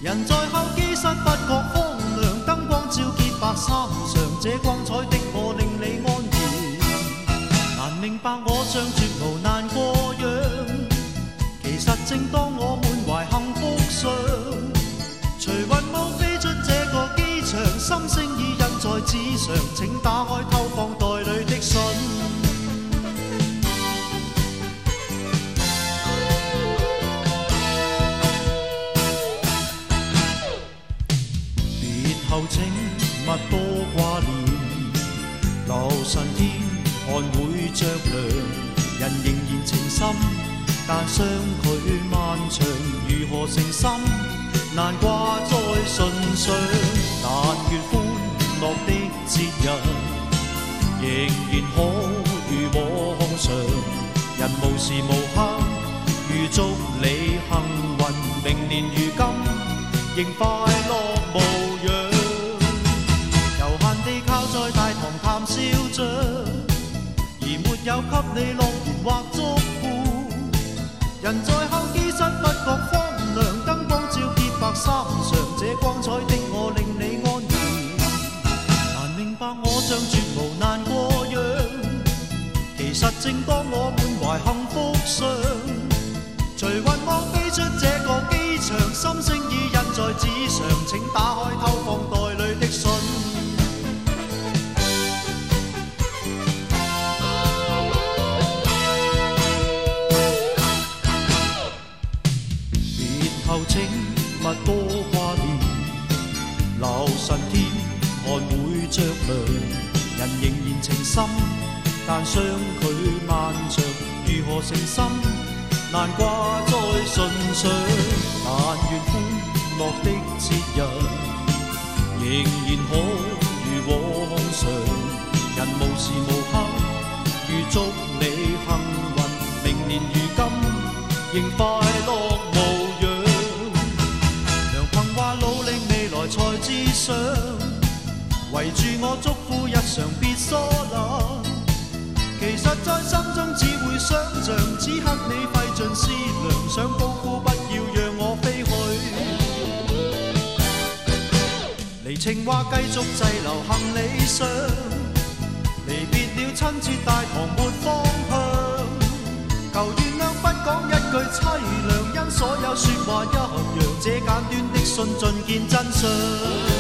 人在候機室不覺荒涼，燈光照潔白衫上，這光彩的我令你安然。難明白我像絕無難過樣，其實正當我滿懷幸福相，隨雲霧飛出這個機場，心聲已印在紙上，請打開偷放袋裏的信。後請勿多掛念，留神天看會着涼，人仍然情深，但相距漫長，如何誠心難掛在唇上。但願歡樂的節日仍然可如往常，人無時無刻預祝你幸運，明年如今仍快樂無恙。靠在大堂談笑着，而沒有給你樂言或祝福。人在候機室不覺荒涼，燈光照潔白衫上，這光彩的我令你安然。難明白我像絕無難過樣，其實正當我滿懷幸福相，隨雲霧飛出這個機場，心聲已印在紙上，請打開偷放袋裏的信。後請勿多掛念，留神天看會着涼，人仍然情深，但相距漫長，如何誠心難掛在唇上。但願歡樂的節日仍然可如往常，人無時無刻預祝你幸運，明年如今仍快樂無恙。話努力未來才至上，圍住我祝福日常別疏懶。其實在心中只會想像，此刻你費盡思量，想高呼不要讓我飛去。離情話繼續滯留行李箱，離別了親切大堂沒方向。求原諒不講一句凄涼，因所有説話一樣，這簡短的信盡見真相。